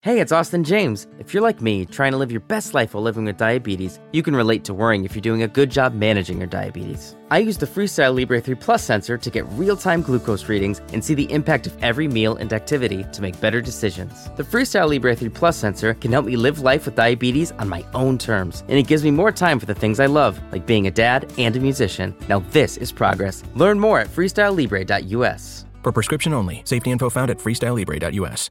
Hey, it's Austin James. If you're like me, trying to live your best life while living with diabetes, you can relate to worrying if you're doing a good job managing your diabetes. I use the Freestyle Libre 3 Plus sensor to get real-time glucose readings and see the impact of every meal and activity to make better decisions. The Freestyle Libre 3 Plus sensor can help me live life with diabetes on my own terms, and it gives me more time for the things I love, like being a dad and a musician. Now this is progress. Learn more at freestylelibre.us. For prescription only. Safety info found at freestylelibre.us.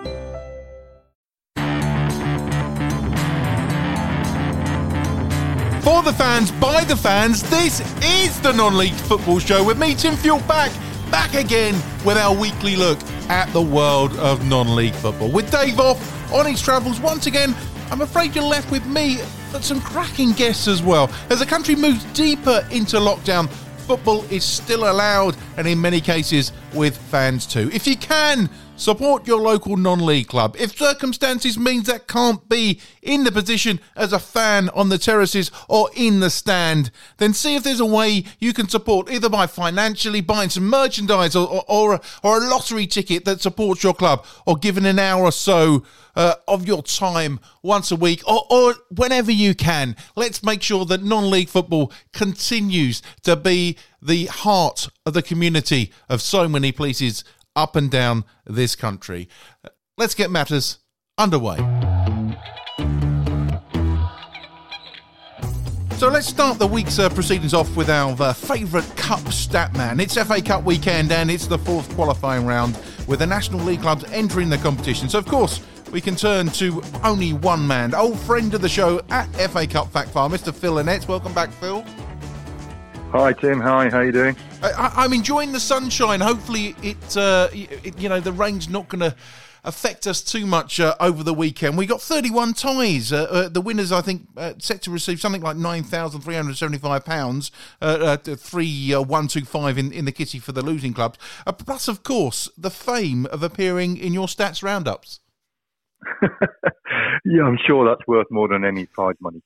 For the fans, by the fans, this is the Non-League Football Show with me, Tim Fuel, back again with our weekly look at the world of non-league football. With Dave off on his travels, once again, I'm afraid you're left with me, but some cracking guests as well. As the country moves deeper into lockdown, football is still allowed, and in many cases with fans too. If you can, support your local non-league club. If circumstances means that can't be in the position as a fan on the terraces or in the stand, then see if there's a way you can support, either by financially buying some merchandise or a lottery ticket that supports your club, or giving an hour or so of your time once a week, or whenever you can. Let's make sure that non-league football continues to be the heart of the community of so many places up and down this country. Let's get matters underway. So let's start the week's proceedings off with our favourite Cup stat man. It's FA Cup weekend and it's the fourth qualifying round with the National League clubs entering the competition. So of course we can turn to only one man, old friend of the show at FA Cup Fact File, Mr. Phil Annett. Welcome back, Phil. Hi Tim, hi, how are you doing? I'm enjoying the sunshine. Hopefully the rain's not going to affect us too much over the weekend. We got 31 ties. The winners, I think, set to receive something like £9,375, 3,125 in the kitty for the losing clubs. Plus, of course, the fame of appearing in your stats roundups. Yeah, I'm sure that's worth more than any prize money.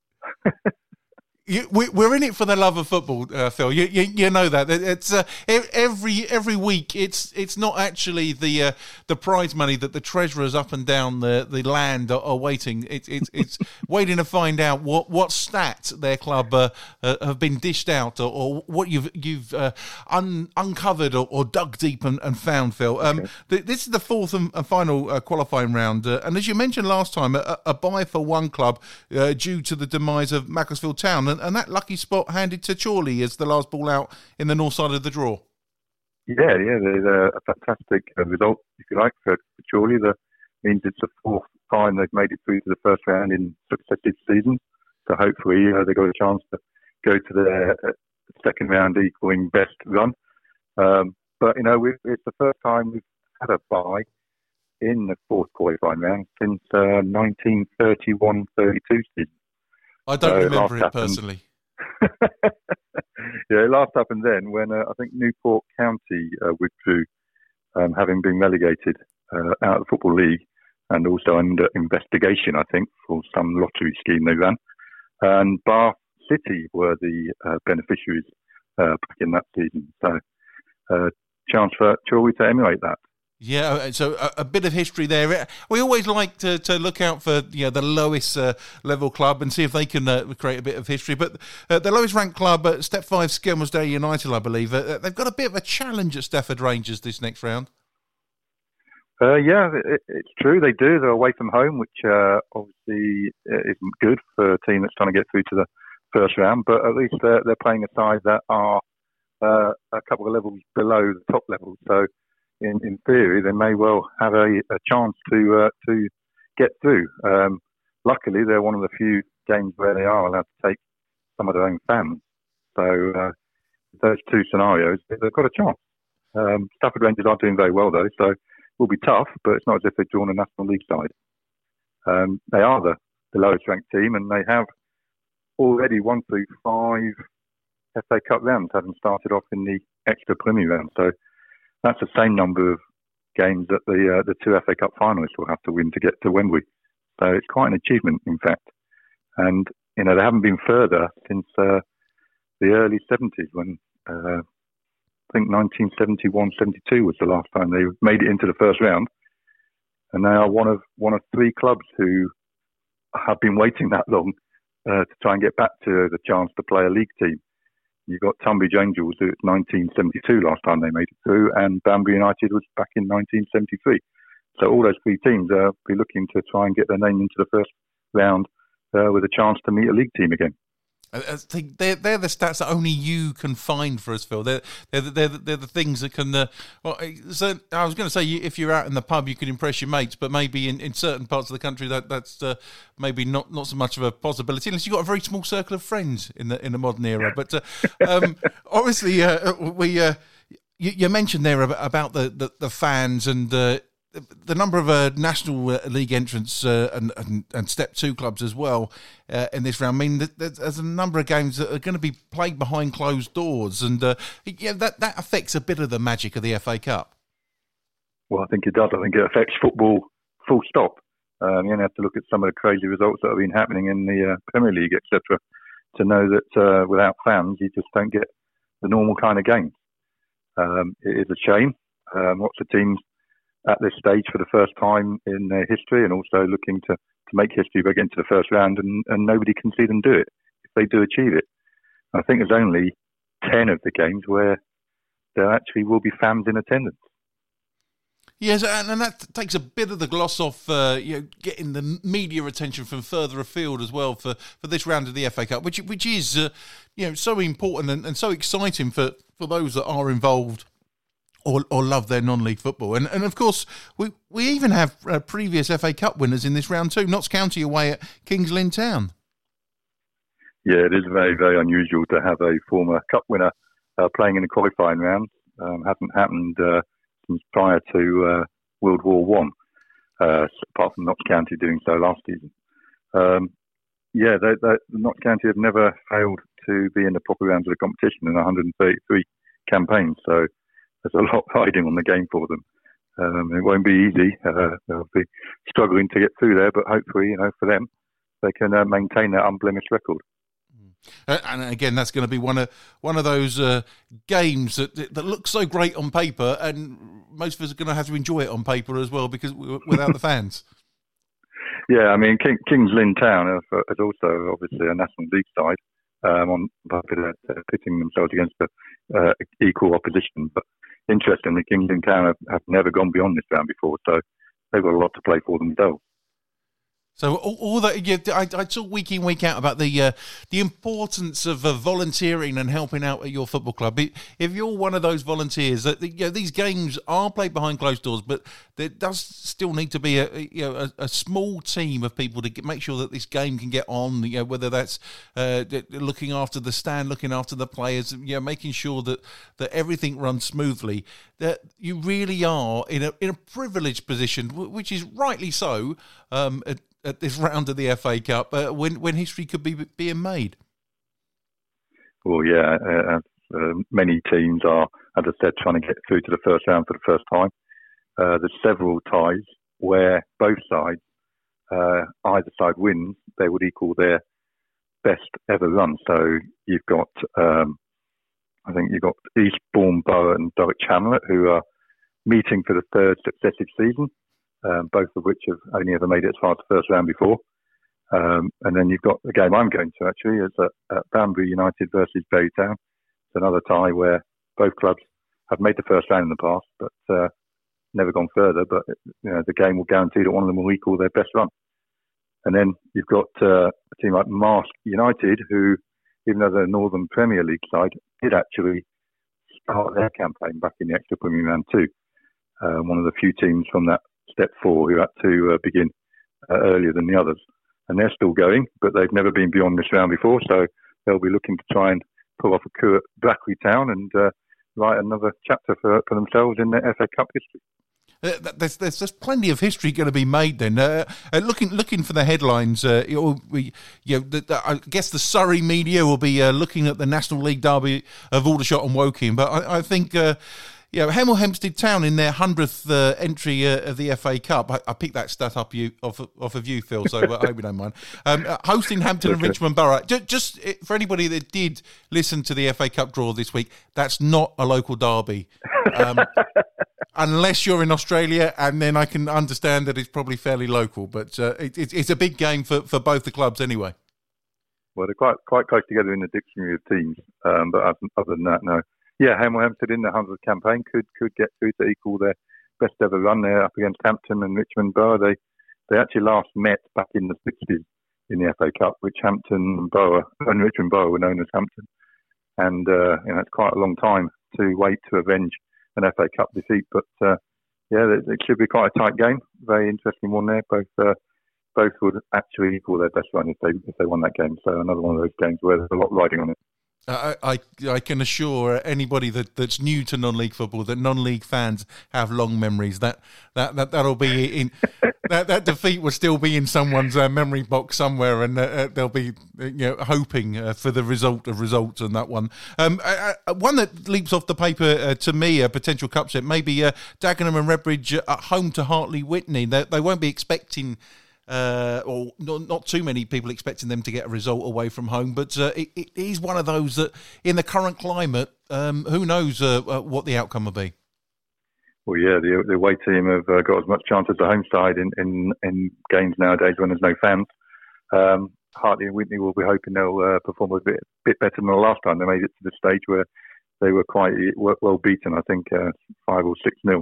We're in it for the love of football, Phil. You know that. It's every week. It's not actually the prize money that the treasurers up and down the land are waiting. It's waiting to find out what stats their club have been dished out, or what you've uncovered or dug deep and found, Phil. Okay. This is the fourth and final qualifying round, and as you mentioned last time, a bye for one club due to the demise of Macclesfield Town. And that lucky spot handed to Chorley as the last ball out in the north side of the draw. Yeah, there's a fantastic result, if you like, for Chorley. That means it's the fourth time they've made it through to the first round in successive seasons. So hopefully they got a chance to go to their second round equaling best run. But, it's the first time we've had a bye in the fourth qualifying round since 1931-32 season. I don't remember it personally. Yeah, it last happened then when I think Newport County withdrew, having been relegated out of the Football League, and also under investigation, I think, for some lottery scheme they ran. And Bath City were the beneficiaries back in that season. So, chance for Chorley to emulate that. Yeah, so a bit of history there. We always like to look out for the lowest level club and see if they can create a bit of history. But the lowest ranked club, Step 5 Skelmersdale United, I believe, they've got a bit of a challenge at Stafford Rangers this next round. Yeah, it's true. They do. They're away from home, which obviously isn't good for a team that's trying to get through to the first round. But at least they're playing a side that are a couple of levels below the top level. So in theory, they may well have a chance to get through. Luckily, they're one of the few games where they are allowed to take some of their own fans. So those two scenarios, they've got a chance. Stafford Rangers aren't doing very well, though, so it will be tough, but it's not as if they've drawn a National League side. They are the lowest ranked team, and they have already won through 5 FA Cup rounds, having started off in the extra Premier round. So that's the same number of games that the 2 FA Cup finalists will have to win to get to Wembley. So it's quite an achievement, in fact. And, they haven't been further since the early 70s when I think 1971-72 was the last time they made it into the first round. and they are one of three clubs who have been waiting that long to try and get back to the chance to play a league team. You've got Tunbridge Angels, who it's 1972 last time they made it through, and Banbury United was back in 1973. So all those three teams will be looking to try and get their name into the first round with a chance to meet a league team again. I think they're the stats that only you can find for us, Phil. They're the things that can. So I was going to say, if you're out in the pub, you can impress your mates, but maybe in certain parts of the country that's maybe not so much of a possibility, unless you've got a very small circle of friends in the modern era. But obviously, you mentioned there about the fans and. The number of National League entrants and Step 2 clubs as well in this round. I mean, there's a number of games that are going to be played behind closed doors, and that affects a bit of the magic of the FA Cup. Well, I think it does. I think it affects football full stop. You only have to look at some of the crazy results that have been happening in the Premier League, etc., to know that without fans, you just don't get the normal kind of games. It is a shame. Lots of teams at this stage for the first time in their history, and also looking to make history by getting to the first round, and nobody can see them do it if they do achieve it. I think there's only 10 of the games where there actually will be fans in attendance. Yes, and that takes a bit of the gloss off getting the media attention from further afield as well for this round of the FA Cup, which is so important and so exciting for those that are involved or love their non-league football. And of course, we even have previous FA Cup winners in this round too. Notts County away at Kings Lynn Town. Yeah, it is very, very unusual to have a former cup winner playing in the qualifying round. Hasn't happened since prior to World War One, apart from Notts County doing so last season. Notts County have never failed to be in the proper rounds of the competition in 133 campaigns. So there's a lot riding on the game for them. It won't be easy. They'll be struggling to get through there, but hopefully, for them, they can maintain that unblemished record. And again, that's going to be one of those games that looks so great on paper, and most of us are going to have to enjoy it on paper as well, because without the fans. Yeah, I mean, Kings Lynn Town is also obviously a National League side. Pitting themselves against equal opposition, but interestingly, Kings Lynn Town have never gone beyond this round before, so they've got a lot to play for themselves. So all that, I talk week in, week out about the importance of volunteering and helping out at your football club. If you're one of those volunteers, that these games are played behind closed doors, but there does still need to be a small team of people to make sure that this game can get on. Whether that's looking after the stand, looking after the players, making sure that everything runs smoothly. That you really are in a privileged position, which is rightly so. At this round of the FA Cup, when history could be being made. Well, yeah, many teams are, as I said, trying to get through to the first round for the first time. There's several ties where both sides, either side wins, they would equal their best ever run. So you've got, I think you've got Eastbourne Borough and Dulwich Hamlet, who are meeting for the third successive season. Both of which have only ever made it as far as the first round before. And then you've got the game I'm going to, actually, is at Banbury United versus Berry Town. It's another tie where both clubs have made the first round in the past, but never gone further. But the game will guarantee that one of them will equal their best run. And then you've got a team like Marske United, who, even though they're a Northern Premier League side, did actually start their campaign back in the extra premium round too. One of the few teams from that Step 4 who had to begin earlier than the others, and they're still going, but they've never been beyond this round before, so they'll be looking to try and pull off a coup at Brackley Town and write another chapter for themselves in their FA Cup history. There's plenty of history going to be made then. Looking for the headlines, I guess the Surrey media will be looking at the National League derby of Aldershot and Woking, but I think Hemel Hempstead Town in their 100th entry of the FA Cup. I picked that stat up off of you, Phil, so I hope you don't mind. Hosting Hampton and Richmond Borough. Just for anybody that did listen to the FA Cup draw this week, that's not a local derby. Unless you're in Australia, and then I can understand that it's probably fairly local. But it's a big game for both the clubs anyway. Well, they're quite close together in the dictionary of teams. But other than that, no. Yeah, Hemel Hempstead in the 100th campaign could get through to equal their best ever run there up against Hampton and Richmond Borough. They actually last met back in the 60s in the FA Cup, which Hampton and Richmond Borough were known as Hampton. And it's quite a long time to wait to avenge an FA Cup defeat. But it should be quite a tight game. Very interesting one there. Both would actually equal their best run if they won that game. So another one of those games where there's a lot riding on it. I can assure anybody that's new to non-league football that non-league fans have long memories. That'll be in that defeat will still be in someone's memory box somewhere, and they'll be hoping for the result of results on that one. One that leaps off the paper to me, a potential cup set, maybe Dagenham and Redbridge at home to Hartley Whitney. They won't be expecting. Or not too many people expecting them to get a result away from home, but it is one of those that, in the current climate, who knows what the outcome will be. Well, yeah, the away team have got as much chance as the home side in games nowadays when there's no fans. Hartley and Whitney will be hoping they'll perform a bit better than the last time they made it to the stage where they were quite well beaten. I think 5 or 6-0.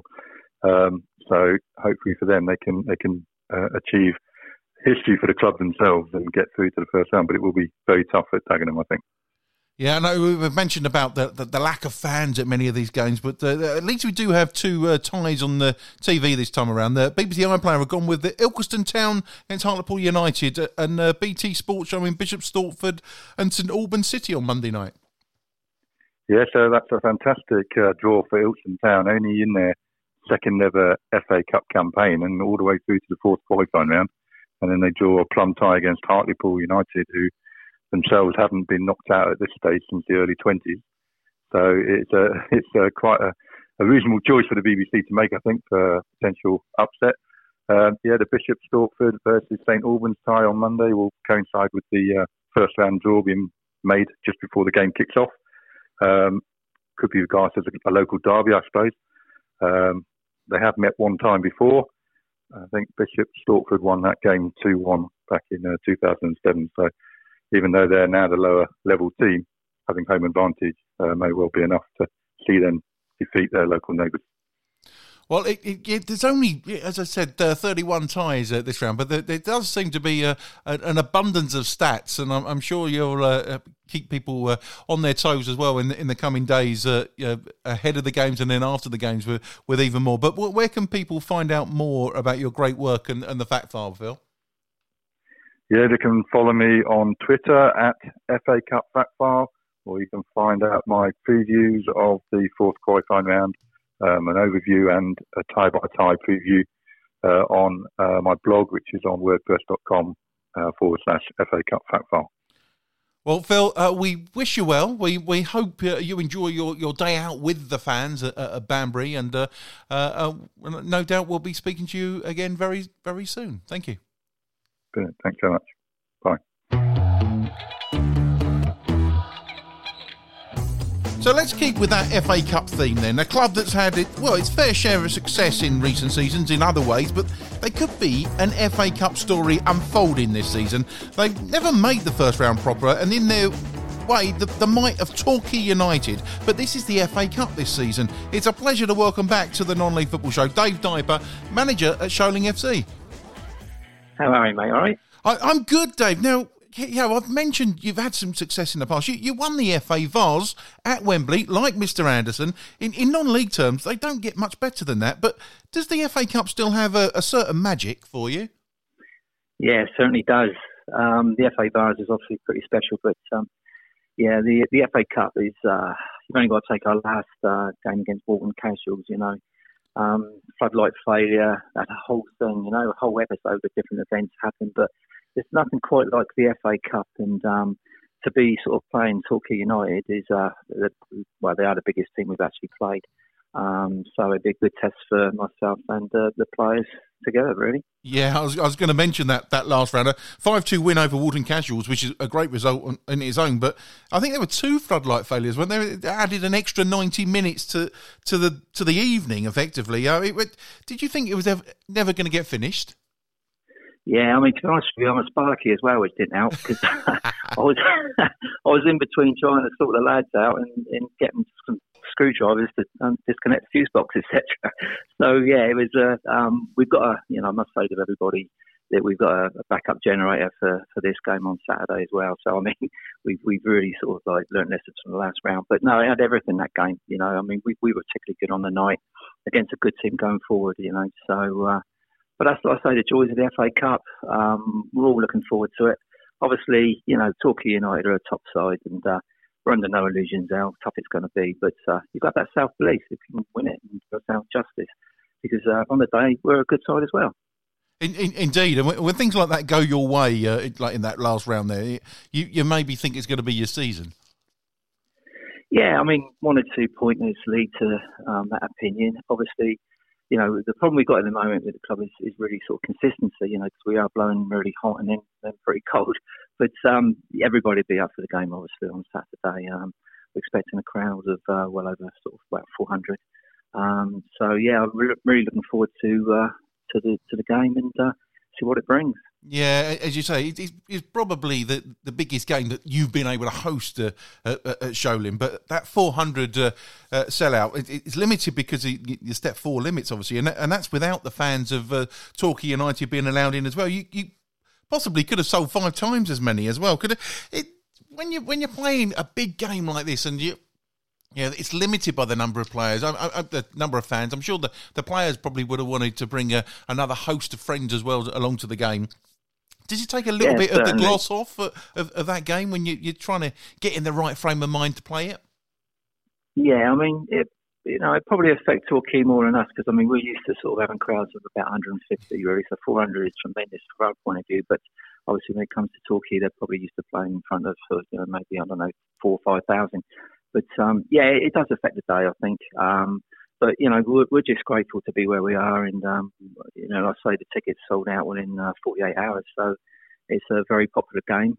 So hopefully for them they can achieve history for the club themselves and get through to the first round, but it will be very tough at Dagenham, I think. Yeah, I know we've mentioned about the lack of fans at many of these games, but at least we do have two ties on the TV this time around. The BBC iPlayer have gone with the Ilkeston Town against Hartlepool United and BT Sport showing Bishop Stortford and St Albans City on Monday night. Yeah, so that's a fantastic draw for Ilkeston Town, only in their second ever FA Cup campaign and all the way through to the fourth qualifying round. And then they draw a plum tie against Hartlepool United, who themselves haven't been knocked out at this stage since the early 20s. So it's quite a reasonable choice for the BBC to make, I think, for a potential upset. The Bishop Stortford versus St Albans tie on Monday will coincide with the first round draw being made just before the game kicks off. Could be regarded as a local derby, I suppose. They have met one time before. I think Bishop Stortford won that game 2-1 back in 2007. So even though they're now the lower level team, having home advantage may well be enough to see them defeat their local neighbours. Well, there's only, as I said, 31 ties this round, but there does seem to be an abundance of stats, and I'm sure you'll keep people on their toes as well in the coming days, ahead of the games and then after the games with even more. But where can people find out more about your great work and the fact file, Phil? Yeah, they can follow me on Twitter at FA Cup Fact File, or you can find out my previews of the fourth qualifying round. An overview and a tie-by-tie preview on my blog, which is on wordpress.com /FA Cup Fact File. Well, Phil, we wish you well. We hope you enjoy your day out with the fans at Banbury, and no doubt we'll be speaking to you again very, very soon. Thank you. Brilliant. Thanks so much. Bye. So let's keep with that FA Cup theme then. A club that's had its fair share of success in recent seasons in other ways, but they could be an FA Cup story unfolding this season. They've never made the first round proper, and in their way, the might of Torquay United. But this is the FA Cup this season. It's a pleasure to welcome back to the Non-League Football Show Dave Diper, manager at Sholing FC. How are you, mate? All right? I'm good, Dave. Now, I've mentioned you've had some success in the past. You won the FA Vase at Wembley, like Mr. Anderson. In non-league terms, they don't get much better than that. But does the FA Cup still have a certain magic for you? Yeah, it certainly does. The FA Vase is obviously pretty special, but the FA Cup is, you've only got to take our last game against Walton Casuals, floodlight failure, that whole thing, a whole episode of different events happened, but there's nothing quite like the FA Cup, and to be sort of playing Torquay United is, they are the biggest team we've actually played. So it'd be a good test for myself and the players together, really. Yeah, I was going to mention that last round. A 5-2 win over Walton Casuals, which is a great result in its own. But I think there were 2 floodlight failures when they added an extra 90 minutes to the evening, effectively. Did you think it was never going to get finished? Yeah, I mean, to be honest with you, I'm a Sparky as well, which didn't help because I was in between trying to sort the lads out and getting some screwdrivers to disconnect the fuse box, etc. So yeah, it was. We've got I must say to everybody that we've got a backup generator for this game on Saturday as well. So I mean, we've really sort of like learned lessons from the last round. But no, it had everything that game. I mean, we were particularly good on the night against a good team going forward. So. But that's what I say, the joys of the FA Cup. We're all looking forward to it. Obviously, Torquay United are a top side, and we're under no illusions how tough it's going to be. But you've got that self-belief if you can win it and self-justice. Because on the day, we're a good side as well. Indeed. And when things like that go your way, like in that last round there, you maybe think it's going to be your season. Yeah, I mean, 1 or 2 pointers lead to that opinion. Obviously, the problem we've got at the moment with the club is really sort of consistency, because we are blowing really hot and then pretty cold. But everybody will be up for the game, obviously, on Saturday. We're expecting a crowd of well over sort of about 400. So, yeah, I'm really looking forward to the game and see what it brings. Yeah, as you say, it's probably the biggest game that you've been able to host at Sholing. But that 400 sellout, it's limited because you step 4 limits, obviously, and that's without the fans of Torquay United being allowed in as well. You possibly could have sold 5 times as many as well. Could it? When you're playing a big game like this, and it's limited by the number of players, the number of fans. I'm sure the players probably would have wanted to bring another host of friends as well along to the game. Does it take a little bit of the gloss off of that game when you're trying to get in the right frame of mind to play it? Yeah, I mean, it probably affects Torquay more than us because, I mean, we're used to sort of having crowds of about 150, really, so 400 is tremendous from our point of view. But obviously, when it comes to Torquay, they're probably used to playing in front of, maybe, 4,000 or 5,000. But, it does affect the day, I think. But, we're just grateful to be where we are. And, I say the tickets sold out within 48 hours. So it's a very popular game.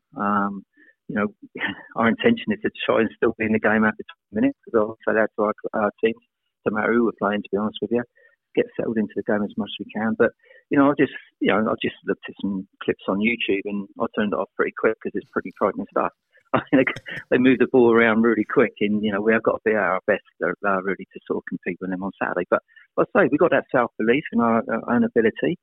Our intention is to try and still be in the game after 20 minutes. Because I'll say that to our teams, no matter who we're playing, to be honest with you. Get settled into the game as much as we can. But, I just looked at some clips on YouTube and I turned it off pretty quick because it's pretty frightening stuff. They move the ball around really quick, and we have got to be at our best really to sort of compete with them on Saturday. But like I say, we've got that self-belief in our own ability.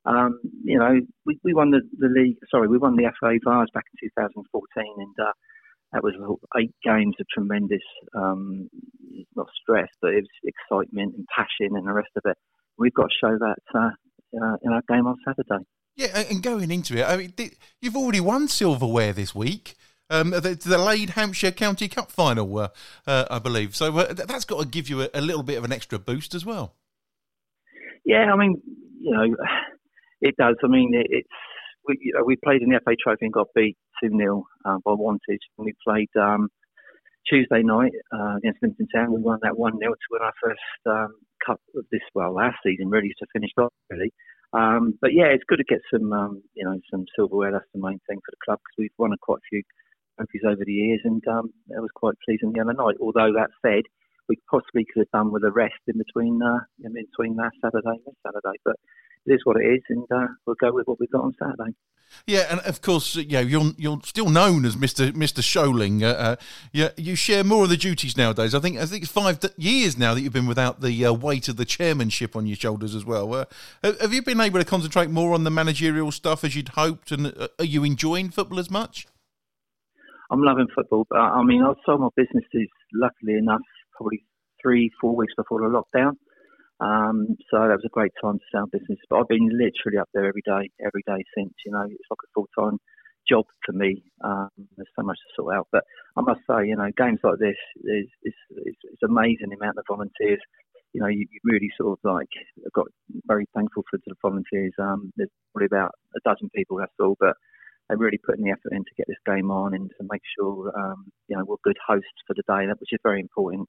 We won the league. Sorry, we won the FA Vars back in 2014, and that was 8 games of tremendous, not stress, but it was excitement and passion and the rest of it. We've got to show that in our game on Saturday. Yeah, and going into it, I mean, you've already won silverware this week. The Lade Hampshire County Cup final, I believe. So that's got to give you a little bit of an extra boost as well. Yeah, I mean, it does. I mean, we played in the FA Trophy and got beat 2-0 by Wantage. And we played Tuesday night against Linton Town. We won that 1-0 to win our first cup of last season, really, to finish off, really. But yeah, it's good to get some silverware. That's the main thing for the club because we've won quite a few trophies over the years, and that was quite pleasing the other night. Although that said, we possibly could have done with a rest in between last Saturday and this Saturday. But it is what it is, and we'll go with what we've got on Saturday. Yeah, and of course, you're still known as Mr. Sholing. You share more of the duties nowadays. I think it's 5 years now that you've been without the weight of the chairmanship on your shoulders as well. Have you been able to concentrate more on the managerial stuff as you'd hoped, and are you enjoying football as much? I'm loving football, but I mean, I sold my businesses, luckily enough, probably 3-4 weeks before the lockdown. So that was a great time to sell business. But I've been literally up there every day since. It's like a full-time job for me. There's so much to sort out. But I must say, games like this, it's amazing the amount of volunteers. You really sort of got very thankful for the volunteers. There's probably about a dozen people, that's all. But they're really putting the effort in to get this game on and to make sure, we're good hosts for the day, which is very important.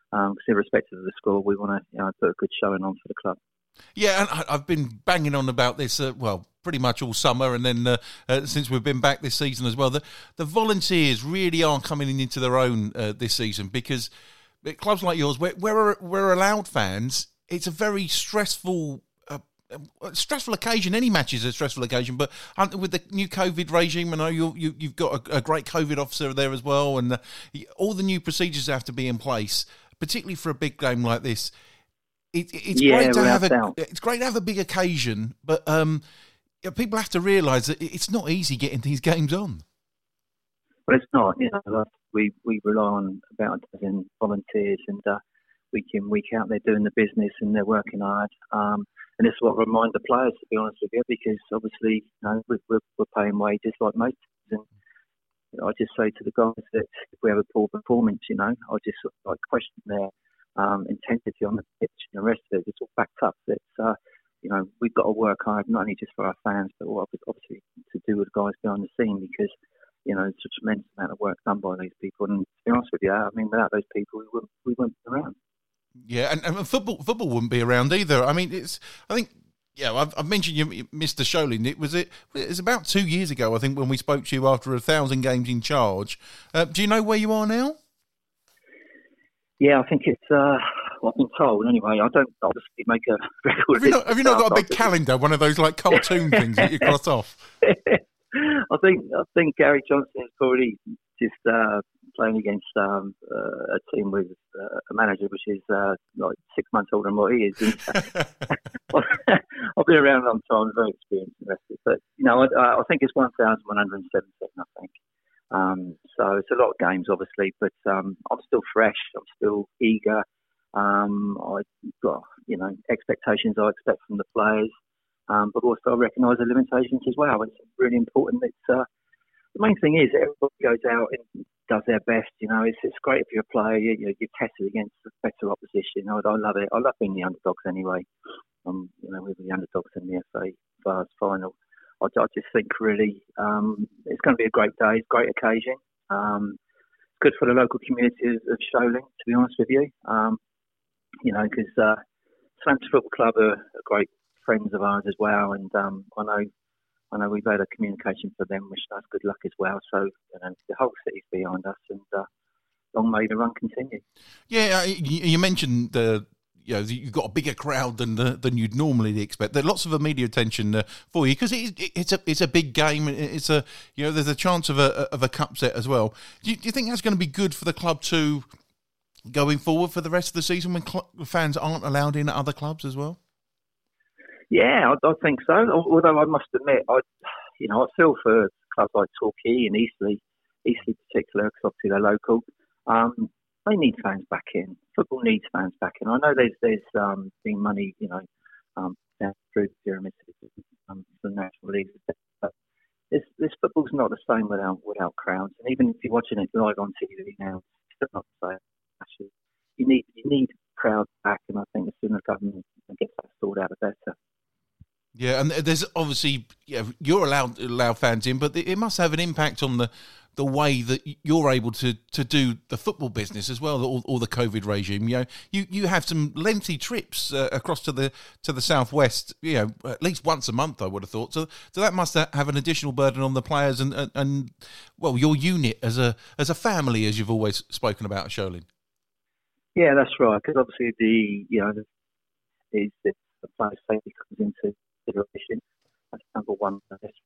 Because irrespective of the score, we want to put a good showing on for the club. Yeah, and I've been banging on about this, pretty much all summer, and then since we've been back this season as well. The volunteers really are coming into their own this season, because clubs like yours, where we're allowed fans, it's a very stressful occasion. Any match is a stressful occasion, but with the new COVID regime, I know you've got a great COVID officer there as well, and all the new procedures have to be in place, particularly for a big game like this. It's great to have a big occasion, but people have to realise that it's not easy getting these games on. Well, it's not. We rely on about a dozen volunteers, and week in, week out, they're doing the business and they're working hard. And this is what I remind the players, to be honest with you, because obviously we're paying wages like most. And I just say to the guys that if we have a poor performance, I just sort of question their intensity on the pitch and the rest of it. It's all backed up. That we've got to work hard, not only just for our fans, but obviously to do with the guys behind the scene, because it's a tremendous amount of work done by these people. And to be honest with you, without those people, we wouldn't be around. Yeah, and football wouldn't be around either. I've mentioned you, Mr. Sholing. It was about 2 years ago, I think, when we spoke to you after 1,000 games in charge. Do you know where you are now? Yeah, I think it's, I've been told anyway. I don't obviously make a record. Have you not got a big calendar, one of those like cartoon things that you cross off? I think Gary Johnson is probably just playing against a team with a manager which is like 6 months older than what he is. I've been around a long time, very experienced in wrestling. But, I think it's 1,177, I think. So it's a lot of games, obviously, but I'm still fresh. I'm still eager. I've got, expectations I expect from the players, but also I recognise the limitations as well. It's really important that the main thing is that everybody goes out and does their best. It's great if you're a player, you're tested against better opposition. I love it. I love being the underdogs anyway. We were the underdogs in the FA Vars final. I just think really it's going to be a great day, it's a great occasion. It's good for the local community of Sholing, to be honest with you. Because Southampton Football Club are great friends of ours as well, and I know we've had a communication for them, wishing us good luck as well. So the whole city's behind us, and long may the run continue. Yeah, you mentioned you've got a bigger crowd than you'd normally expect. There's lots of media attention for you because it's a big game. There's a chance of a cup set as well. Do you think that's going to be good for the club too, going forward for the rest of the season when fans aren't allowed in at other clubs as well? Yeah, I think so. Although I must admit, I feel for clubs like Torquay and Eastleigh particular, because obviously they're local. They need fans back in. Football needs fans back in. I know there's been money, down through the pyramid for the national leagues, but this football's not the same without crowds. And even if you're watching it live on TV now, it's still not the same. Actually, you need crowds back, and I think the sooner the government gets that sorted out, the better. Yeah, and there's obviously you're allowed to allow fans in, but it must have an impact on the way that you're able to do the football business as well, or the COVID regime. You have some lengthy trips across to the southwest, at least once a month, I would have thought. So that must have an additional burden on the players and your unit as a family, as you've always spoken about at Sholing. Yeah, that's right. Because obviously the player safety comes into consideration. That's number one.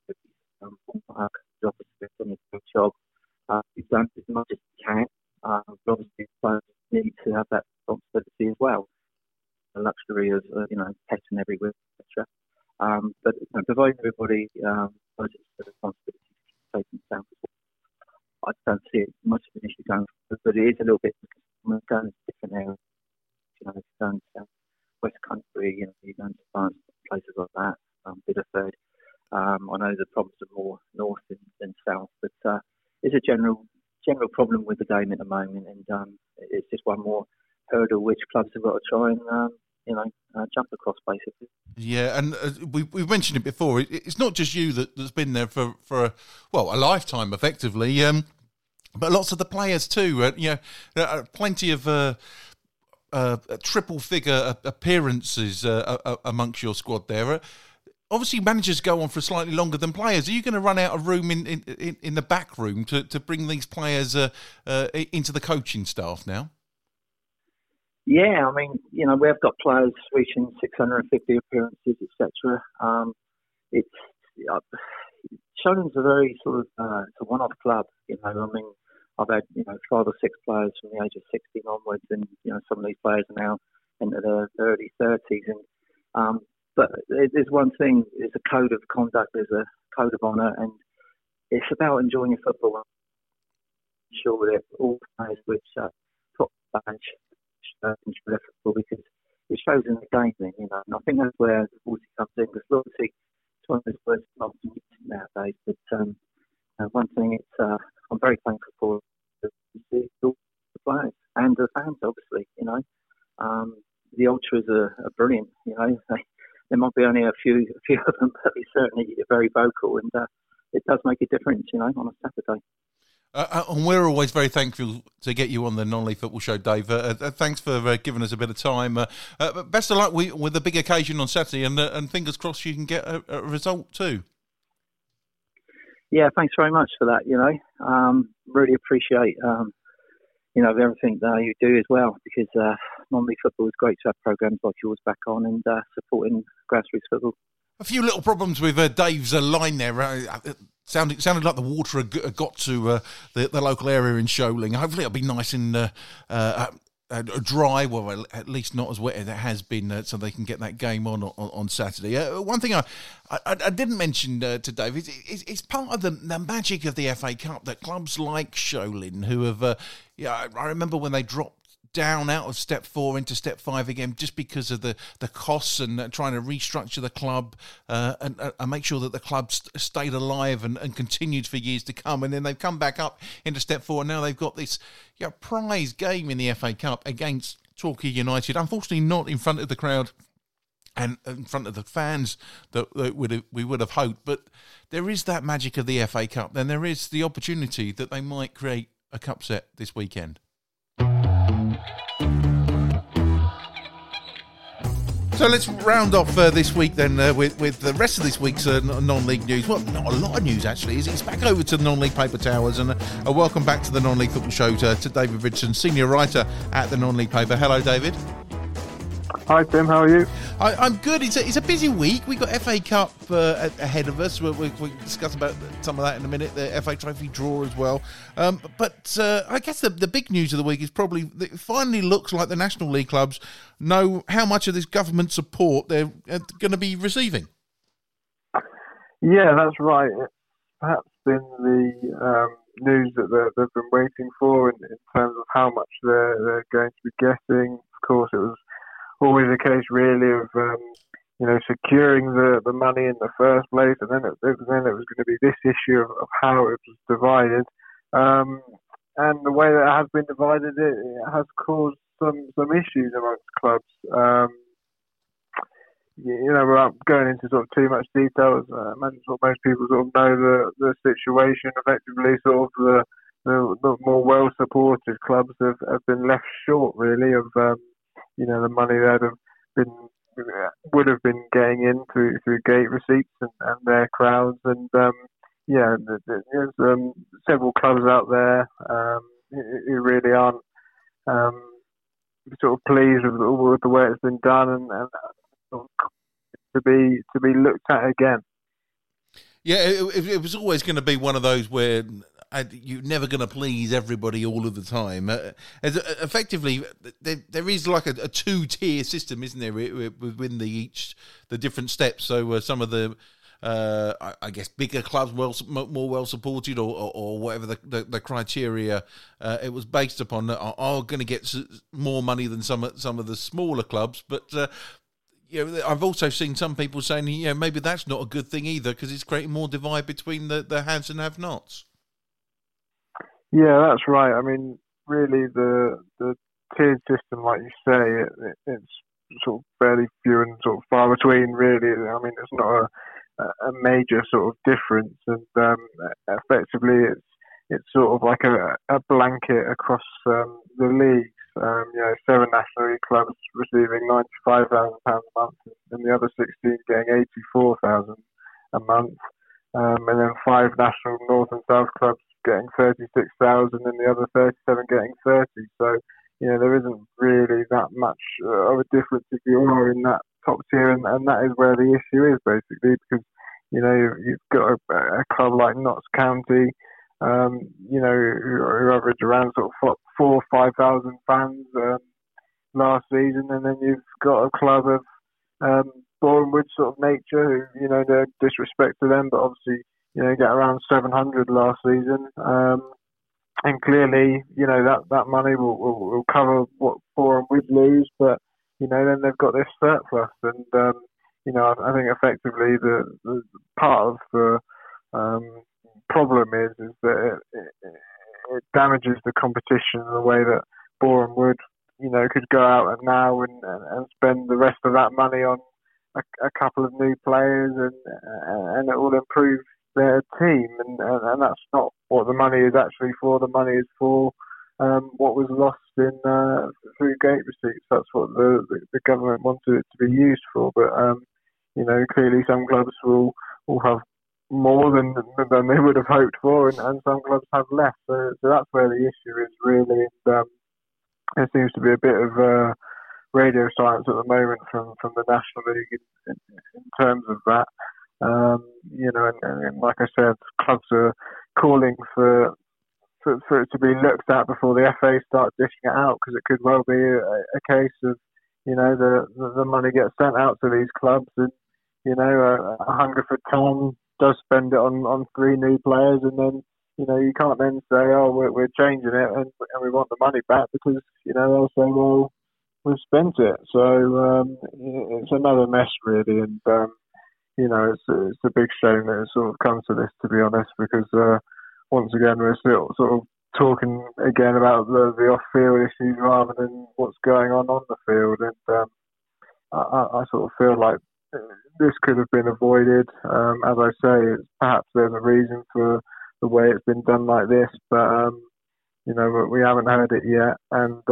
Obviously, done a good job. We've done as much as we can. But obviously, players need to have that responsibility as well. The luxury of testing everywhere, etc. But providing everybody the responsibility to take themselves, I don't see it much of an issue going forward. But it is a little bit going to different areas. Going to West Country, you're going to France, places like that. Bideford. I know the problems are more north than south, but it's a general problem with the game at the moment, and it's just one more hurdle which clubs have got to try and jump across, basically. Yeah, and we've mentioned it before. It's not just you that's been there for a lifetime, effectively. But lots of the players too. There are plenty of triple figure appearances amongst your squad there. Obviously, managers go on for slightly longer than players. Are you going to run out of room in the back room to bring these players into the coaching staff now? Yeah, I mean, we have got players reaching 650 appearances, etc. It's Shoaling's a very sort of it's a one-off club. I mean, I've had 5 or 6 players from the age of 16 onwards, and some of these players are now into their early 30s. And but there's one thing: there's a code of conduct, there's a code of honour, and it's about enjoying your football. Sure that all players which top badge enjoy their football, because it shows in the game. Then, and I think that's where the 40 comes in, because obviously it's one of those words not nowadays. But one thing I'm very thankful for is the players and the fans. Obviously, the ultras are brilliant. There might be only a few of them, but they're certainly very vocal, and it does make a difference, on a Saturday. And we're always very thankful to get you on the Non-League Football Show, Dave. Thanks for giving us a bit of time. Best of luck with the big occasion on Saturday, and fingers crossed you can get a result too. Yeah, thanks very much for that. Really appreciate everything that you do as well, because non-league football is great to have programs like yours back on and supporting grassroots football. A few little problems with Dave's line there. Sounded like the water had got to the local area in Shoaling. Hopefully it'll be nice and dry, well, at least not as wet as it has been, so they can get that game on Saturday. One thing I didn't mention to Dave is it's part of the magic of the FA Cup that clubs like Shoaling, who have, I remember when they dropped down out of Step 4 into Step 5 again, just because of the costs and trying to restructure the club and make sure that the club stayed alive and continued for years to come. And then they've come back up into Step 4, and now they've got this prize game in the FA Cup against Torquay United. Unfortunately, not in front of the crowd and in front of the fans that we would have hoped. But there is that magic of the FA Cup. Then there is the opportunity that they might create a cup set this weekend. So let's round off this week then with the rest of this week's non-league news. Well, not a lot of news actually. It's back over to the non-league paper towers, and a welcome back to the Non-League Football Show to David Richardson, senior writer at the non-league paper. Hello, David. Hi, Tim. How are you? I'm good. It's a busy week. We've got FA Cup ahead of us. We'll discuss about some of that in a minute. The FA Trophy draw as well. But I guess the big news of the week is probably that it finally looks like the National League clubs know how much of this government support they're going to be receiving. Yeah, that's right. It's perhaps been the news that they've been waiting for in terms of how much they're going to be getting. Of course, it was always a case really of securing the money in the first place, and then it was going to be this issue of how it was divided, and the way that it has been divided, it has caused some issues amongst clubs. Without going into sort of too much detail, I imagine sort of most people sort of know the situation. Effectively, sort of the more well supported clubs have been left short really of the money that would have been getting in through gate receipts and their crowds, and there's several clubs out there who really aren't sort of pleased with the way it's been done, and to be looked at again. Yeah, it was always going to be one of those where you're never going to please everybody all of the time. Effectively, there is like a two-tier system, isn't there, within the different steps. So some of the, I guess, bigger clubs, more well supported, or whatever the criteria it was based upon, are going to get more money than some of the smaller clubs. But I've also seen some people saying, maybe that's not a good thing either, because it's creating more divide between the haves and have-nots. Yeah, that's right. I mean, really, the tiered system, like you say, it's sort of fairly few and sort of far between, really. I mean, it's not a major sort of difference, and effectively, it's sort of like a blanket across the leagues. 7 National League clubs receiving £95,000 a month, and the other 16 getting £84,000 a month, and then 5 national North and South clubs getting £36,000, and the other 37 getting £30,000. So, there isn't really that much of a difference if you are in that top tier, and that is where the issue is basically, because you've got a club like Notts County, who average around sort of 4,000 or 5,000 fans last season, and then you've got a club of Boreham Wood sort of nature, who no disrespect to them, but obviously get around 700 last season, and clearly that money will cover what Boreham Wood lose, but then they've got this surplus, and I think effectively the part of the problem is that it damages the competition in the way that Boreham Wood could go out and now and spend the rest of that money on a couple of new players, and it will improve their team, and that's not what the money is actually for. The money is for what was lost in through gate receipts. That's what the government wanted it to be used for. But clearly some clubs will have more than they would have hoped for, and some clubs have less. So that's where the issue is really. And there seems to be a bit of radio silence at the moment from the National League in terms of that. And like I said, clubs are calling for it to be looked at before the FA start dishing it out, because it could well be a case of the money gets sent out to these clubs, and a Hungerford Town does spend it on 3 new players, and then you can't then say, oh, we're changing it and we want the money back, because they'll say, well, we've spent it. So it's another mess really, and it's a big shame that it sort of comes to this, to be honest, because once again we're still sort of talking again about the off-field issues rather than what's going on the field, and I sort of feel like this could have been avoided. As I say, perhaps there's a reason for the way it's been done like this, but we haven't heard it yet, and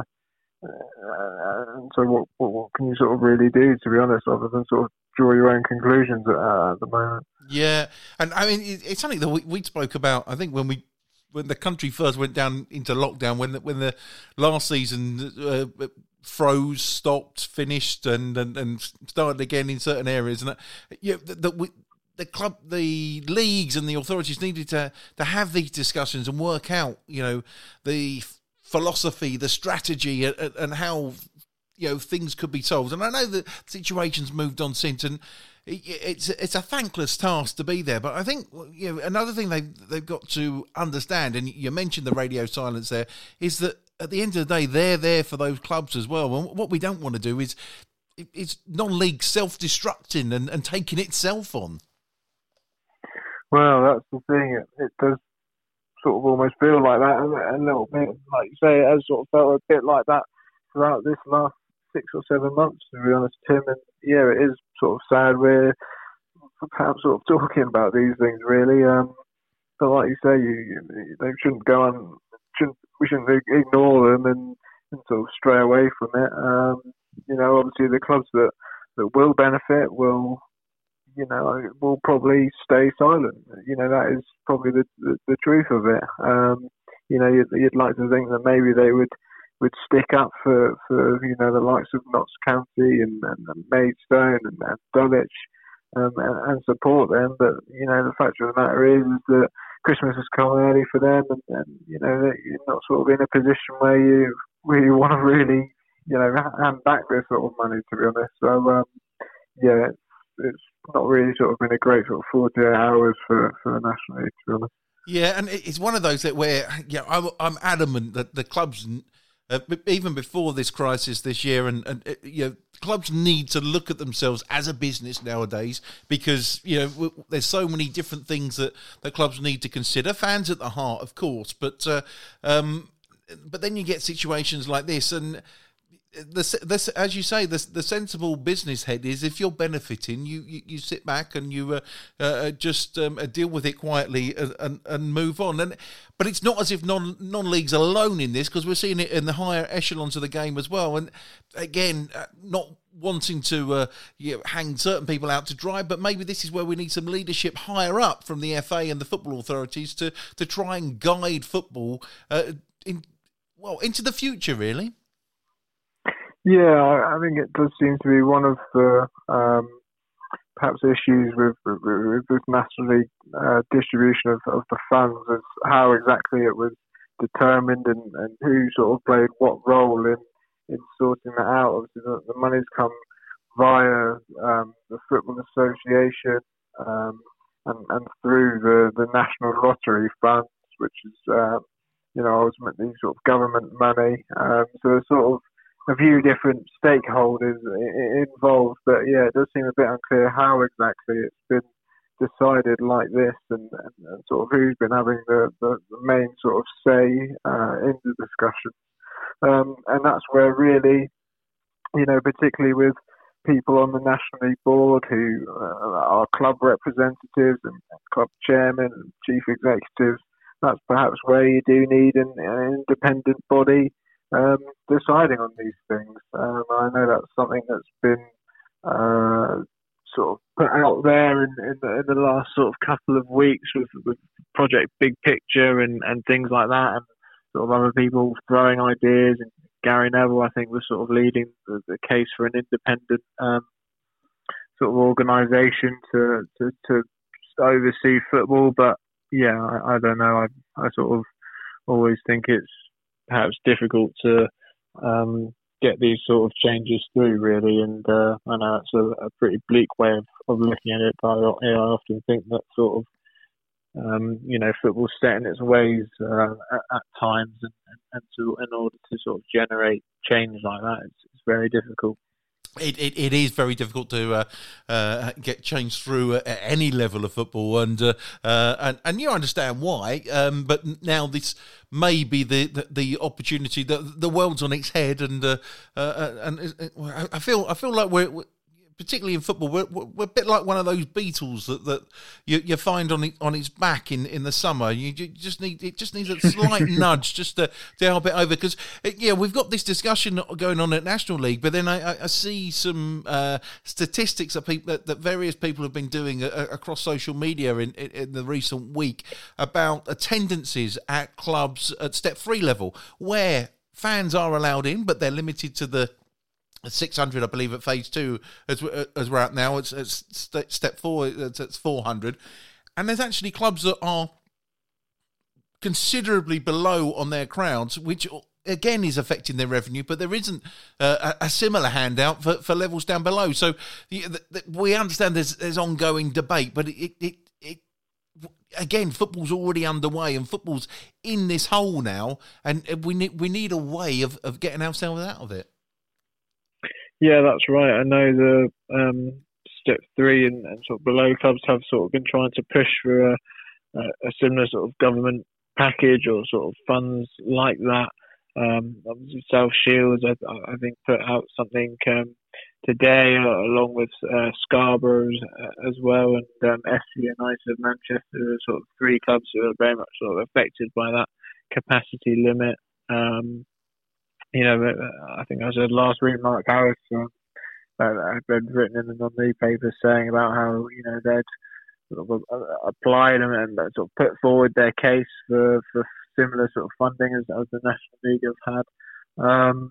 so what can you sort of really do, to be honest, other than sort of draw your own conclusions at the moment? Yeah, and I mean it's something that we spoke about. I think when the country first went down into lockdown, when the last season froze, stopped, finished, and started again in certain areas, and the club, the leagues, and the authorities needed to have these discussions and work out, the philosophy, the strategy, and how things could be solved. And I know that situations moved on since, and it's a thankless task to be there. But I think another thing they've got to understand, and you mentioned the radio silence there, is that at the end of the day, they're there for those clubs as well. And what we don't want to do is non-league self-destructing and taking itself on. Well, that's the thing. It does sort of almost feel like that a little bit. Like you say, it has sort of felt a bit like that throughout this last 6 or 7 months, to be honest, Tim. And yeah, it is sort of sad we're perhaps sort of talking about these things, really. But like you say, they shouldn't go on. We shouldn't ignore them and sort of stray away from it. Obviously the clubs that will benefit will probably stay silent. That is probably the truth of it. You'd like to think that maybe they would stick up for the likes of Notts County and Maidstone and Dulwich and support them. But the fact of the matter is that Christmas has come early for them, and that you're not sort of in a position where you want to really hand back this sort of money, to be honest. So it's not really sort of been a great sort of 48 hours for the National League, to be honest. Yeah, and it's one of those that where I'm adamant that the clubs, even before this crisis this year, and clubs need to look at themselves as a business nowadays, because there's so many different things that clubs need to consider. Fans at the heart, of course, but then you get situations like this, and as you say, the sensible business head is if you're benefiting, you sit back and you just deal with it quietly and move on. But it's not as if non-league's alone in this, because we're seeing it in the higher echelons of the game as well. And again, not wanting to hang certain people out to dry, but maybe this is where we need some leadership higher up from the FA and the football authorities to try and guide football into the future, really. Yeah, I think it does seem to be one of the perhaps issues with this National League distribution of the funds, is how exactly it was determined and who sort of played what role in sorting that out. Obviously, the money's come via the Football Association and through the National Lottery Funds, which is ultimately sort of government money. So there's sort of a few different stakeholders involved, but yeah, it does seem a bit unclear how exactly it's been decided like this, and sort of who's been having the main sort of say in the discussion. And that's where really, particularly with people on the National League board who are club representatives and club chairmen and chief executives, that's perhaps where you do need an independent body deciding on these things. I know that's something that's been sort of put out there in the last sort of couple of weeks with Project Big Picture and things like that, and sort of other people throwing ideas. And Gary Neville, I think, was sort of leading the case for an independent sort of organisation to oversee football. But yeah, I don't know. I sort of always think it's perhaps difficult to get these sort of changes through, really. And I know it's a pretty bleak way of looking at it, but I often think that sort of football's set in its ways at times, and in order to sort of generate change like that, it's very difficult. It is very difficult to get change through at any level of football, and you understand why. But now this may be the opportunity. The world's on its head, and I feel like we're particularly in football, we're a bit like one of those beetles that you find on its back in the summer. You just need a slight nudge just to help it over, because we've got this discussion going on at National League, but then I see some statistics that various people have been doing across social media in the recent week about attendances at clubs at Step 3 level, where fans are allowed in, but they're limited to the 600, I believe, at phase 2 as we're at now. It's step 4, it's 400. And there's actually clubs that are considerably below on their crowds, which again is affecting their revenue, but there isn't a similar handout for levels down below. So we understand there's ongoing debate, but it again, football's already underway and football's in this hole now, and we need a way of getting ourselves out of it. Yeah, that's right. I know the Step 3 and sort of below clubs have sort of been trying to push for a similar sort of government package or sort of funds like that. Obviously, South Shields, I think, put out something today, along with Scarborough as well, and FC United of Manchester are sort of 3 clubs who are very much sort of affected by that capacity limit. I think I said last week, Mark Harris had been written in the non-league paper saying about how they'd sort of applied and sort of put forward their case for similar sort of funding as the National League have had.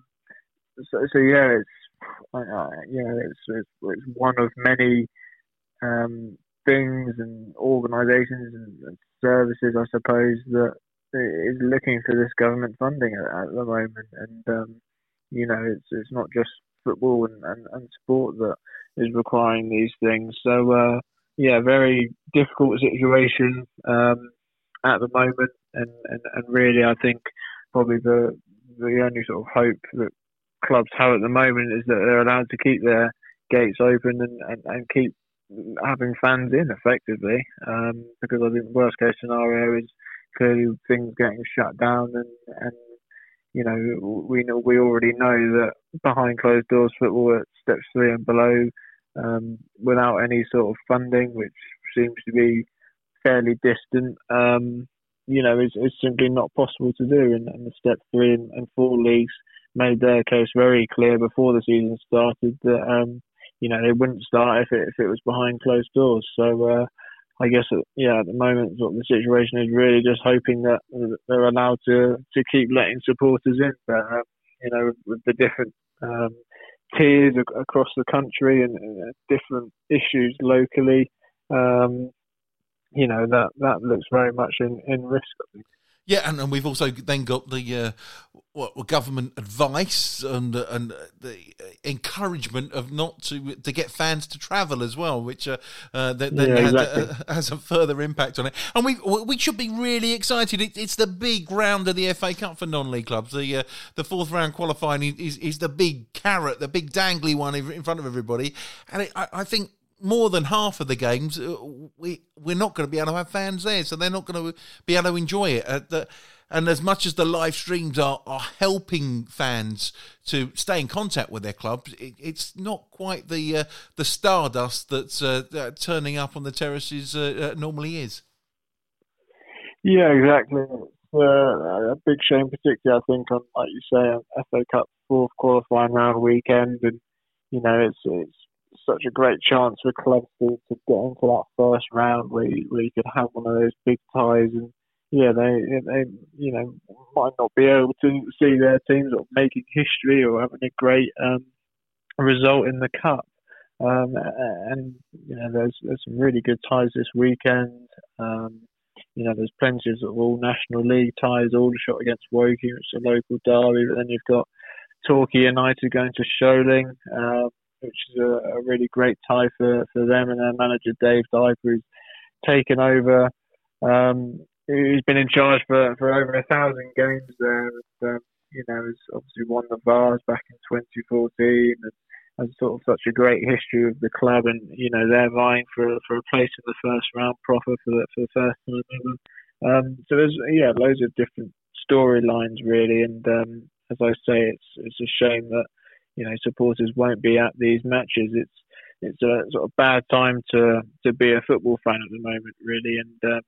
It's one of many things and organisations and services, I suppose, that is looking for this government funding at the moment, and it's not just football and sport that is requiring these things. So very difficult situation at the moment, and really I think probably the only sort of hope that clubs have at the moment is that they're allowed to keep their gates open and keep having fans in effectively, because I think the worst case scenario is clearly things getting shut down, and we already know that behind closed doors football at steps 3 and below, without any sort of funding, which seems to be fairly distant, is simply not possible to do. And the step 3 and 4 leagues made their case very clear before the season started that they wouldn't start if it was behind closed doors. So I guess at the moment sort of the situation is really just hoping that they're allowed to keep letting supporters in. But with the different tiers across the country and different issues locally, that looks very much in risk, I think. Yeah, and we've also then got the government advice and the encouragement of not to get fans to travel as well, which has a further impact on it. And we should be really excited. It's the big round of the FA Cup for non-league clubs. The fourth round qualifying is the big carrot, the big dangly one in front of everybody. And I think more than half of the games, we're not going to be able to have fans there, so they're not going to be able to enjoy it. And as much as the live streams are helping fans to stay in contact with their clubs, it's not quite the stardust that's turning up on the terraces normally is. Yeah, exactly. It's a big shame, particularly I think on, like you say, on FA Cup fourth qualifying round weekend, and it's such a great chance for clubs to get into that first round where you could have one of those big ties, and they might not be able to see their teams or making history or having a great result in the cup. There's some really good ties this weekend. There's plenty of sort of all National League ties. Aldershot against Woking, it's a local derby, but then you've got Torquay United going to Sholing, which is a really great tie for them, and their manager Dave Diper, who's taken over. He's been in charge for over 1,000 games there, and has obviously won the Vase back in 2014, and has sort of such a great history with the club, and they're vying for a place in the first round proper for the first time ever. So there's loads of different storylines really, and as I say, it's a shame that supporters won't be at these matches. It's a sort of bad time to be a football fan at the moment, really. And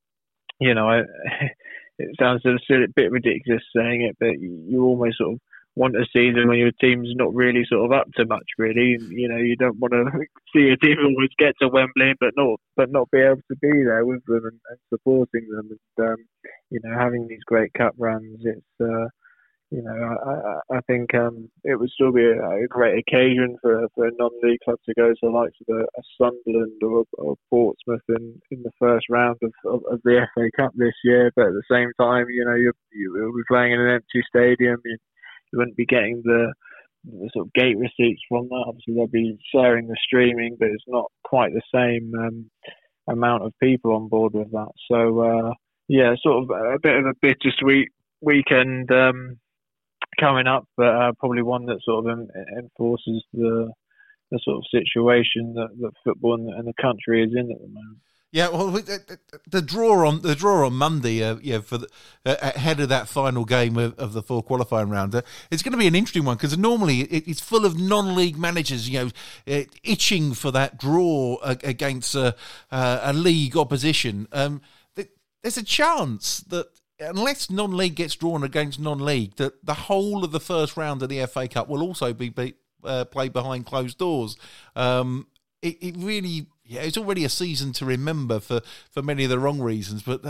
it sounds a bit ridiculous saying it, but you almost sort of want a season when your team's not really sort of up to much, really. You don't want to see your team always get to Wembley, but not be able to be there with them and supporting them. And having these great cup runs, it's. I think it would still be a great occasion for a non-league club to go to the likes of a Sunderland or Portsmouth in the first round of the FA Cup this year. But at the same time, you'll be playing in an empty stadium. You wouldn't be getting the sort of gate receipts from that. Obviously, they'll be sharing the streaming, but it's not quite the same amount of people on board with that. So, sort of a bit of a bittersweet weekend coming up, but probably one that sort of enforces the sort of situation that football and the country is in at the moment. Yeah, well, the draw on Monday, for ahead of that final game of the full qualifying round, it's going to be an interesting one because normally it's full of non-league managers, itching for that draw against a league opposition. There's a chance that, unless non-league gets drawn against non-league, that the whole of the first round of the FA Cup will also be played behind closed doors. It really, it's already a season to remember for many of the wrong reasons. But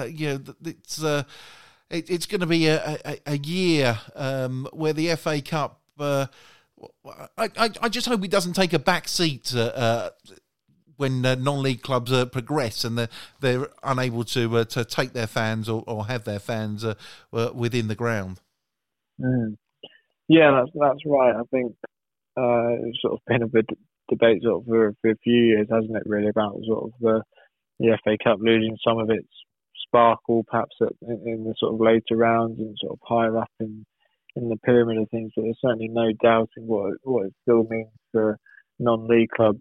it's going to be a year where the FA Cup. I just hope it doesn't take a back seat when non-league clubs progress and they're unable to take their fans or have their fans within the ground. Yeah, that's right. I think it's sort of been a bit debate sort of for a few years, hasn't it? Really, about sort of the FA Cup losing some of its sparkle, perhaps in the sort of later rounds and sort of higher up in the pyramid of things. But there's certainly no doubting what it still means for non-league clubs.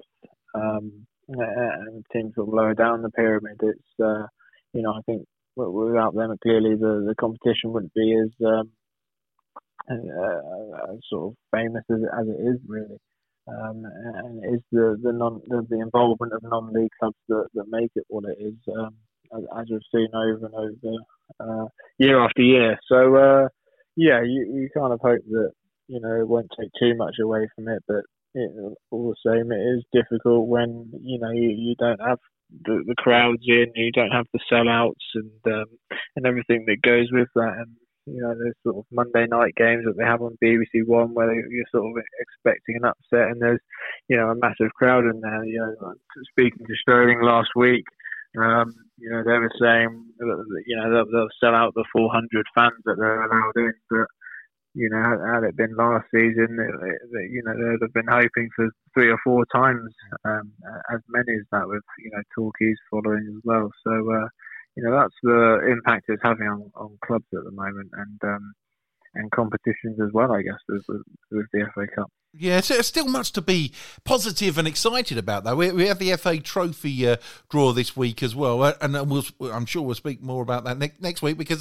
And teams sort of lower down the pyramid. It's I think without them, clearly the competition wouldn't be sort of famous as it is, really. And it is the involvement of non-league clubs that make it what it is, as we've seen over and over, year after year. So you kind of hope that it won't take too much away from it, but all the same, it is difficult when you don't have the crowds in, you don't have the sellouts and everything that goes with that. And there's sort of Monday night games that they have on BBC One where you're sort of expecting an upset, and there's a massive crowd in there. Speaking to Sterling last week, they were saying that they'll sell out the 400 fans that they're allowed in, but had it been last season, they'd have been hoping for 3 or 4 times as many as that, with Torquay's following as well. So that's the impact it's having on clubs at the moment, and competitions as well, I guess, with the FA Cup. Yeah, so there's still much to be positive and excited about, though. We have the FA Trophy draw this week as well, and I'm sure we'll speak more about that next week, because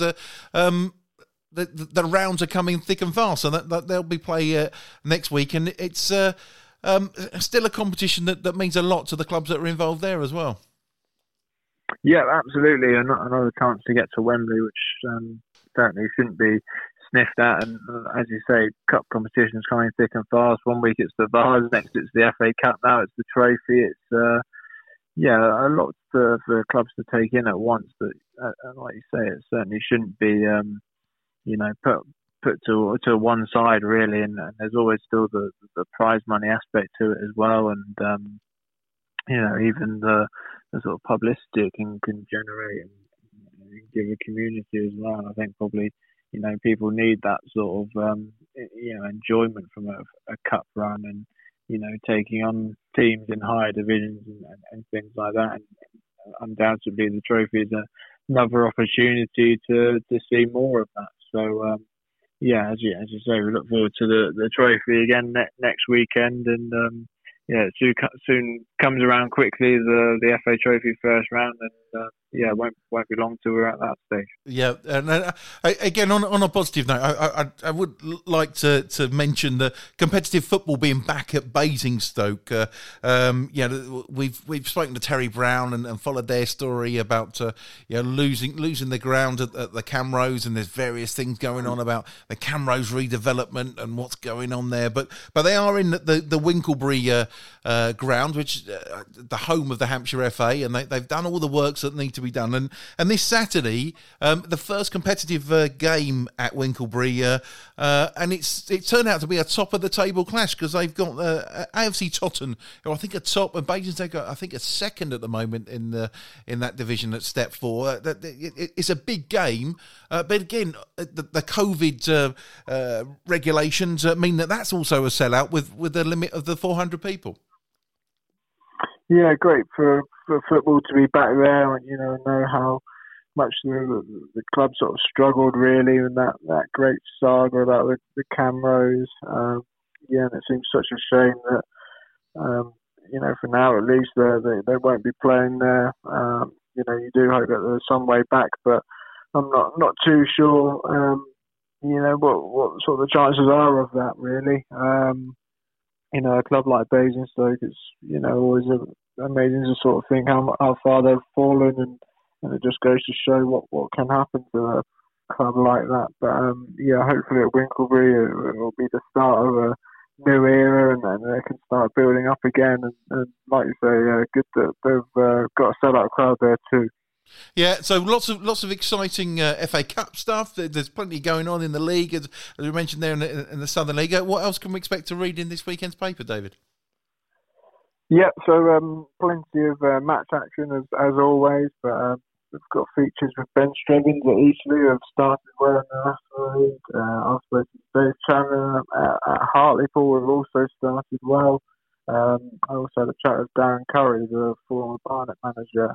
the rounds are coming thick and fast, so that they'll be played next week, and it's still a competition that means a lot to the clubs that are involved there as well. Yeah, absolutely. Another chance to get to Wembley, which certainly shouldn't be sniffed at. And as you say, cup competitions coming thick and fast. One week it's the Vase, next it's the FA Cup, now it's the Trophy. It's a lot for clubs to take in at once. But like you say, it certainly shouldn't be put to one side, really. And there's always still the prize money aspect to it as well. And even the sort of publicity it can generate and give a community as well. And I think probably people need that sort of enjoyment from a cup run, and taking on teams in higher divisions and things like that. And undoubtedly the Trophy is another opportunity to see more of that. So as you say, we look forward to the Trophy again next weekend, and it soon comes around quickly, the FA Trophy first round, and it won't be long till we're at that stage. Yeah, and again, on a positive note, I would like to mention the competitive football being back at Basingstoke. We've spoken to Terry Brown and followed their story about losing the ground at the Camrose, and there's various things going on about the Camrose redevelopment and what's going on there. But they are in the Winklebury ground, which the home of the Hampshire FA, and they've done all the works that need to be done. And this Saturday, the first competitive game at Winklebury, and it turned out to be a top of the table clash, because they've got AFC Totton, who I think are top, and Basingstoke I think are second at the moment in that division at Step 4. It's a big game, but again, the COVID regulations mean that's also a sellout with the limit of the 400 people. Yeah, great for football to be back there, and know how much the club sort of struggled, really, in that great saga about the Camrose. And it seems such a shame that for now at least they won't be playing there. You do hope that there's some way back, but I'm not too sure. What sort of the chances are of that, really. A club like Basingstoke, it's always amazing to sort of think how far they've fallen, and it just goes to show what can happen to a club like that. But hopefully at Winklebury it will be the start of a new era, and they can start building up again. And like you say, good that they've got a sellout crowd there too. Yeah, so lots of exciting FA Cup stuff. There's plenty going on in the league, as we mentioned there in the Southern League. What else can we expect to read in this weekend's paper, David? Yeah, so plenty of match action as always, but we've got features with Ben Streggins at Eastleigh, who have started well in the National League. I've spoken to Dave Chandler at Hartlepool, who have also started well. I also had a chat with Darren Curry, the former Barnet manager,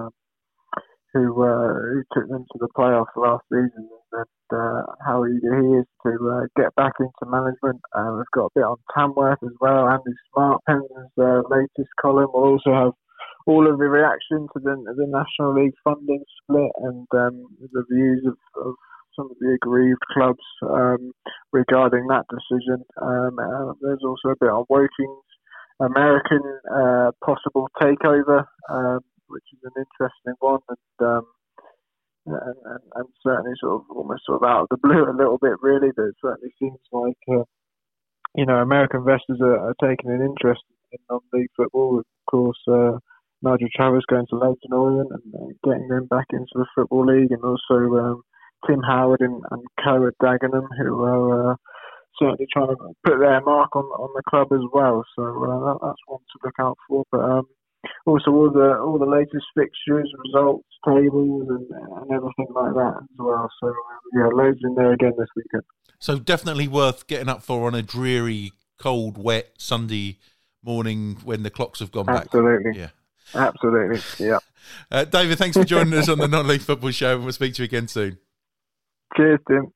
who took them to the playoffs last season, and how eager he is to get back into management. We've got a bit on Tamworth as well. Andy Smart, Penzance' latest column. We'll also have all of the reaction to the National League funding split, and the views of some of the aggrieved clubs regarding that decision. There's also a bit on Woking's American possible takeover, which is an interesting one, and certainly almost out of the blue a little bit, really. But it certainly seems like American investors are taking an interest in non-league football. Of course, Nigel Travers going to Leyton Orient and getting them back into the Football League, and also Tim Howard and co at Dagenham, who are certainly trying to put their mark on the club as well. So that's one to look out for. But also all the latest fixtures, results, tables, and everything like that as well. So loads in there again this weekend. So definitely worth getting up for on a dreary, cold, wet Sunday morning when the clocks have gone back. Absolutely. Yeah. Absolutely. Yeah. David, thanks for joining us on the Non-League Football Show, and we'll speak to you again soon. Cheers, Tim.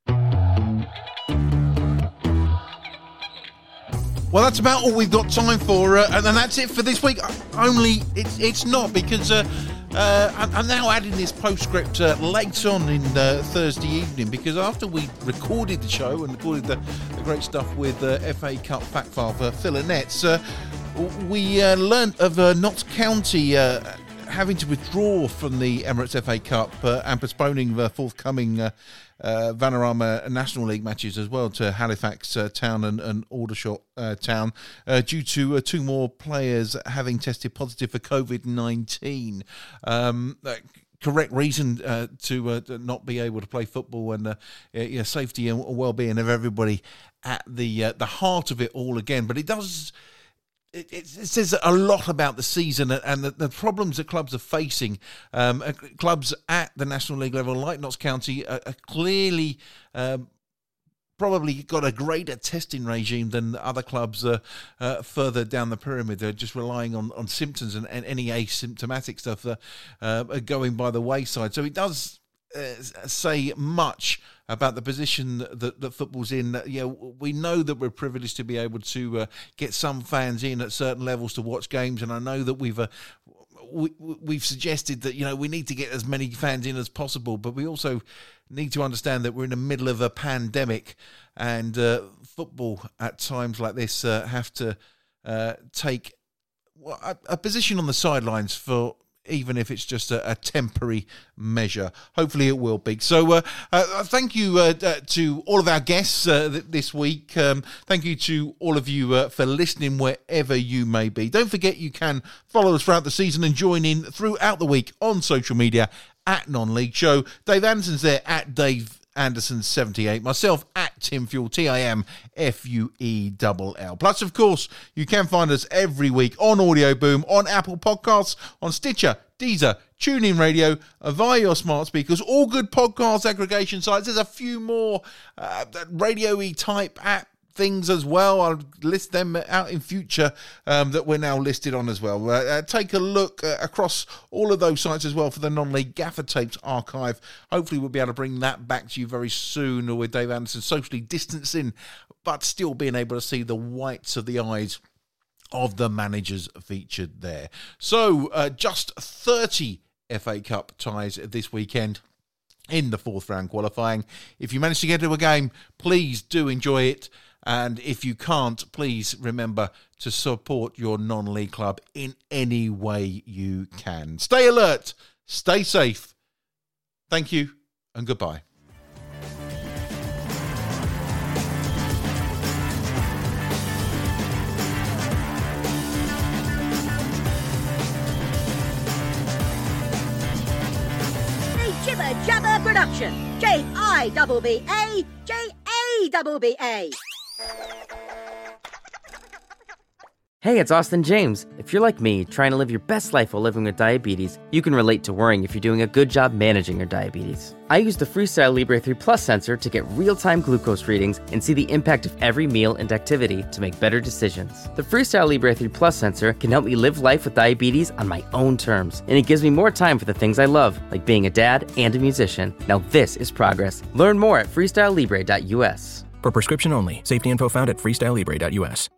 Well, that's about all we've got time for, and that's it for this week. Only it's not, because I'm now adding this postscript late on in Thursday evening, because after we recorded the show and recorded the great stuff with FA Cup fact file for Phil Annetts, we learnt of Notts County having to withdraw from the Emirates FA Cup and postponing the forthcoming Vanarama National League matches as well to Halifax Town and Aldershot Town due to two more players having tested positive for COVID-19. Correct reason to not be able to play football, and safety and well-being of everybody at the heart of it all again. But it does... It says a lot about the season and the problems that clubs are facing. Clubs at the National League level, like Notts County, are clearly probably got a greater testing regime than other clubs further down the pyramid. They're just relying on symptoms and any asymptomatic stuff going by the wayside. So it does say much about the position that football's in. We know that we're privileged to be able to get some fans in at certain levels to watch games, and I know that we've suggested that we need to get as many fans in as possible, but we also need to understand that we're in the middle of a pandemic, and football at times like this have to take a position on the sidelines for, even if it's just a temporary measure. Hopefully it will be. So thank you to all of our guests this week. Thank you to all of you for listening wherever you may be. Don't forget you can follow us throughout the season and join in throughout the week on social media at Non-League Show. Dave Anderson's there at Dave Anderson78, myself at Tim Fuel, TIMFUELL. Plus, of course, you can find us every week on Audio Boom, on Apple Podcasts, on Stitcher, Deezer, TuneIn Radio, via your smart speakers, all good podcast aggregation sites. There's a few more radio-y type app things as well. I'll list them out in future that we're now listed on as well. Take a look across all of those sites as well for the Non-League Gaffer Tapes archive. Hopefully we'll be able to bring that back to you very soon with Dave Anderson socially distancing, but still being able to see the whites of the eyes of the managers featured there. So just 30 FA Cup ties this weekend in the fourth round qualifying. If you manage to get to a game, please do enjoy it. And if you can't, please remember to support your non-league club in any way you can. Stay alert, stay safe. Thank you and goodbye. Jibber Jabber Production. JIBBA JABBA. Hey, it's Austin James. If you're like me, trying to live your best life while living with diabetes, you can relate to worrying if you're doing a good job managing your diabetes. I use the Freestyle Libre 3 Plus sensor to get real-time glucose readings and see the impact of every meal and activity to make better decisions. The Freestyle Libre 3 Plus sensor can help me live life with diabetes on my own terms, and it gives me more time for the things I love, like being a dad and a musician. Now this is progress. Learn more at freestylelibre.us. For prescription only. Safety info found at freestylelibre.us.